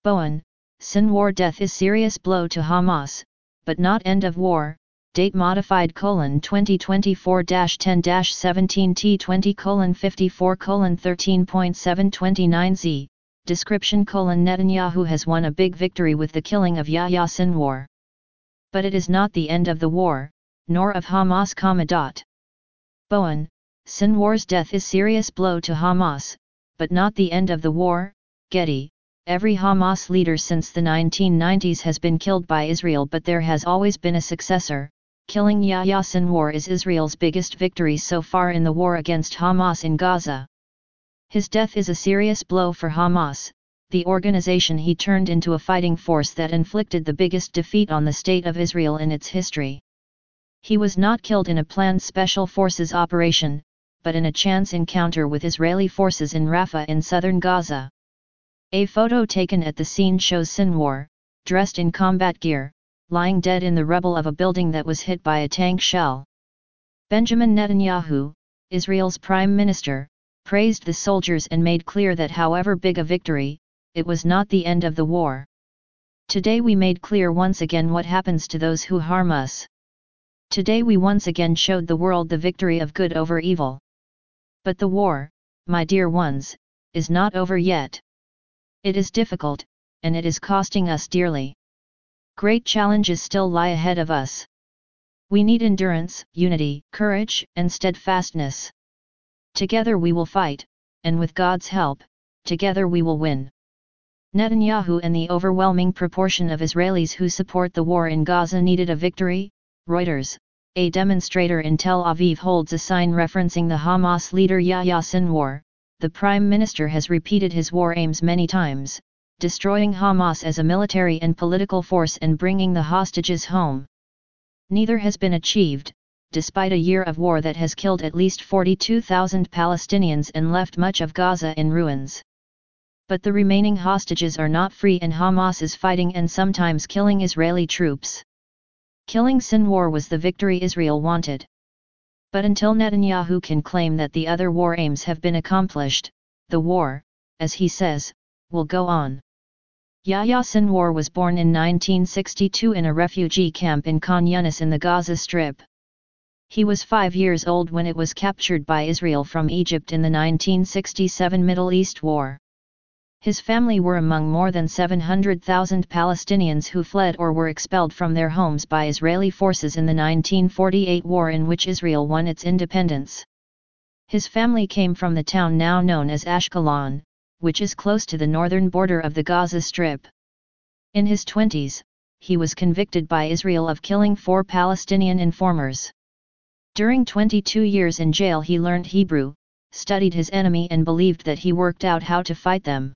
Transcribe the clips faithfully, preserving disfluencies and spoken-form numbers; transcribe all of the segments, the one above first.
Bowen, Sinwar death is serious blow to Hamas, but not end of war. Date modified colon twenty twenty-four dash ten dash seventeen T twenty colon fifty-four colon thirteen point seven twenty-nine Z. Description colon Netanyahu has won a big victory with the killing of Yahya Sinwar. But it is not the end of the war, nor of Hamas, comma dot. Bowen, Sinwar's death is serious blow to Hamas, but not the end of the war. Getty, every Hamas leader since the nineteen nineties has been killed by Israel, but there has always been a successor. Killing Yahya Sinwar is Israel's biggest victory so far in the war against Hamas in Gaza. His death is a serious blow for Hamas, the organization he turned into a fighting force that inflicted the biggest defeat on the state of Israel in its history. He was not killed in a planned special forces operation, but in a chance encounter with Israeli forces in Rafah in southern Gaza. A photo taken at the scene shows Sinwar, dressed in combat gear, lying dead in the rubble of a building that was hit by a tank shell. Benjamin Netanyahu, Israel's prime minister, praised the soldiers and made clear that however big a victory, it was not the end of the war. Today we made clear once again what happens to those who harm us. Today we once again showed the world the victory of good over evil. But the war, my dear ones, is not over yet. It is difficult, and it is costing us dearly. Great challenges still lie ahead of us. We need endurance, unity, courage, and steadfastness. Together we will fight, and with God's help, together we will win. Netanyahu and the overwhelming proportion of Israelis who support the war in Gaza needed a victory. Reuters, a demonstrator in Tel Aviv holds a sign referencing the Hamas leader Yahya Sinwar. The Prime Minister has repeated his war aims many times, destroying Hamas as a military and political force and bringing the hostages home. Neither has been achieved, despite a year of war that has killed at least forty-two thousand Palestinians and left much of Gaza in ruins. But the remaining hostages are not free and Hamas is fighting and sometimes killing Israeli troops. Killing Sinwar was the victory Israel wanted. But until Netanyahu can claim that the other war aims have been accomplished, the war, as he says, will go on. Yahya Sinwar was born in nineteen sixty-two in a refugee camp in Khan Yunis in the Gaza Strip. He was five years old when it was captured by Israel from Egypt in the nineteen sixty-seven Middle East War. His family were among more than seven hundred thousand Palestinians who fled or were expelled from their homes by Israeli forces in the nineteen forty-eight war in which Israel won its independence. His family came from the town now known as Ashkelon, which is close to the northern border of the Gaza Strip. In his twenties, he was convicted by Israel of killing four Palestinian informers. During twenty-two years in jail he learned Hebrew, studied his enemy and believed that he worked out how to fight them.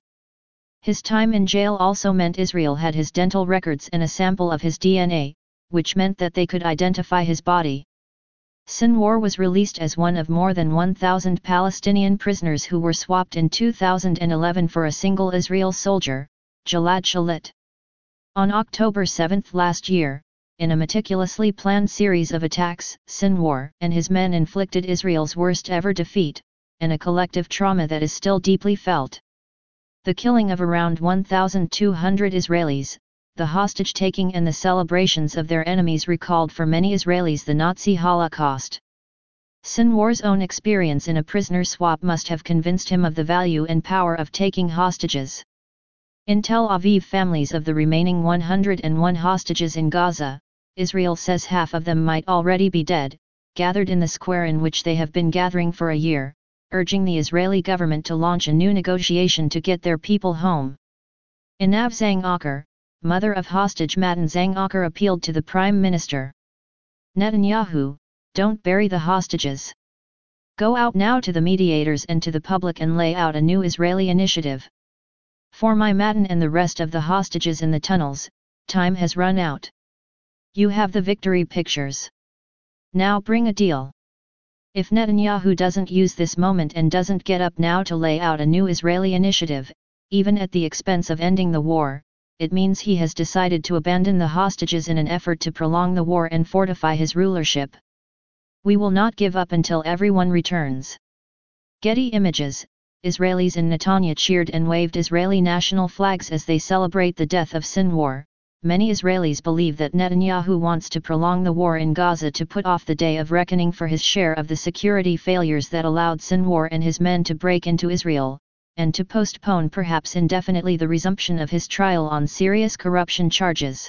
His time in jail also meant Israel had his dental records and a sample of his D N A, which meant that they could identify his body. Sinwar was released as one of more than one thousand Palestinian prisoners who were swapped in two thousand eleven for a single Israel soldier, Gilad Shalit. On October seventh last year, in a meticulously planned series of attacks, Sinwar and his men inflicted Israel's worst ever defeat, and a collective trauma that is still deeply felt. The killing of around one thousand two hundred Israelis, the hostage-taking and the celebrations of their enemies recalled for many Israelis the Nazi Holocaust. Sinwar's own experience in a prisoner swap must have convinced him of the value and power of taking hostages. In Tel Aviv, families of the remaining one hundred one hostages in Gaza, Israel says half of them might already be dead, gathered in the square in which they have been gathering for a year, urging the Israeli government to launch a new negotiation to get their people home. Inav Zangacher, mother of hostage Matan Zangacher, appealed to the Prime Minister. Netanyahu, don't bury the hostages. Go out now to the mediators and to the public and lay out a new Israeli initiative. For my Matan and the rest of the hostages in the tunnels, time has run out. You have the victory pictures. Now bring a deal. If Netanyahu doesn't use this moment and doesn't get up now to lay out a new Israeli initiative, even at the expense of ending the war, it means he has decided to abandon the hostages in an effort to prolong the war and fortify his rulership. We will not give up until everyone returns. Getty Images, Israelis in Netanya cheered and waved Israeli national flags as they celebrate the death of Sinwar. Many Israelis believe that Netanyahu wants to prolong the war in Gaza to put off the day of reckoning for his share of the security failures that allowed Sinwar and his men to break into Israel, and to postpone perhaps indefinitely the resumption of his trial on serious corruption charges.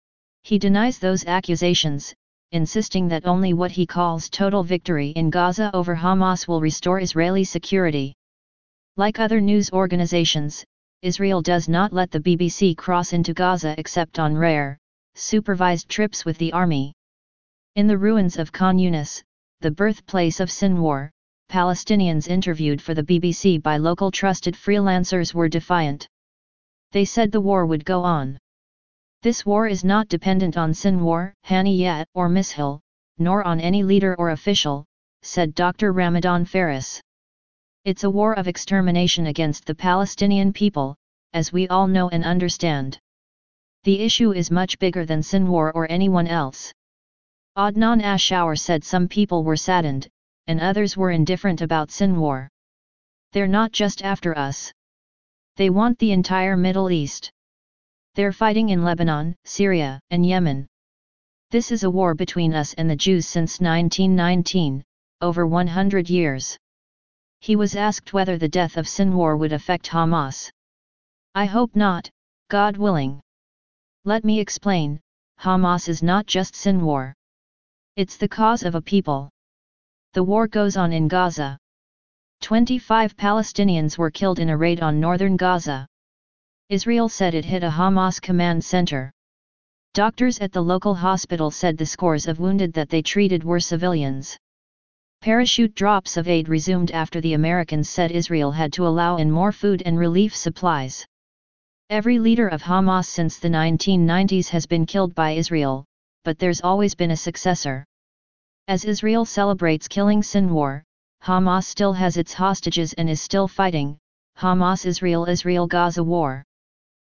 He denies those accusations, insisting that only what he calls total victory in Gaza over Hamas will restore Israeli security. Like other news organizations, Israel does not let the B B C cross into Gaza except on rare, supervised trips with the army. In the ruins of Khan Yunis, the birthplace of Sinwar, Palestinians interviewed for the B B C by local trusted freelancers were defiant. They said the war would go on. This war is not dependent on Sinwar, Haniyat or Mishal, nor on any leader or official, said Doctor Ramadan Faris. It's a war of extermination against the Palestinian people, as we all know and understand. The issue is much bigger than Sinwar or anyone else. Adnan Ashour said some people were saddened, and others were indifferent about Sinwar. They're not just after us. They want the entire Middle East. They're fighting in Lebanon, Syria, and Yemen. This is a war between us and the Jews since nineteen nineteen, over one hundred years. He was asked whether the death of Sinwar would affect Hamas. I hope not, God willing. Let me explain, Hamas is not just Sinwar. It's the cause of a people. The war goes on in Gaza. twenty-five Palestinians were killed in a raid on northern Gaza. Israel said it hit a Hamas command center. Doctors at the local hospital said the scores of wounded that they treated were civilians. Parachute drops of aid resumed after the Americans said Israel had to allow in more food and relief supplies. Every leader of Hamas since the nineteen nineties has been killed by Israel, but there's always been a successor. As Israel celebrates killing Sinwar, Hamas still has its hostages and is still fighting. Hamas-Israel-Israel-Gaza war.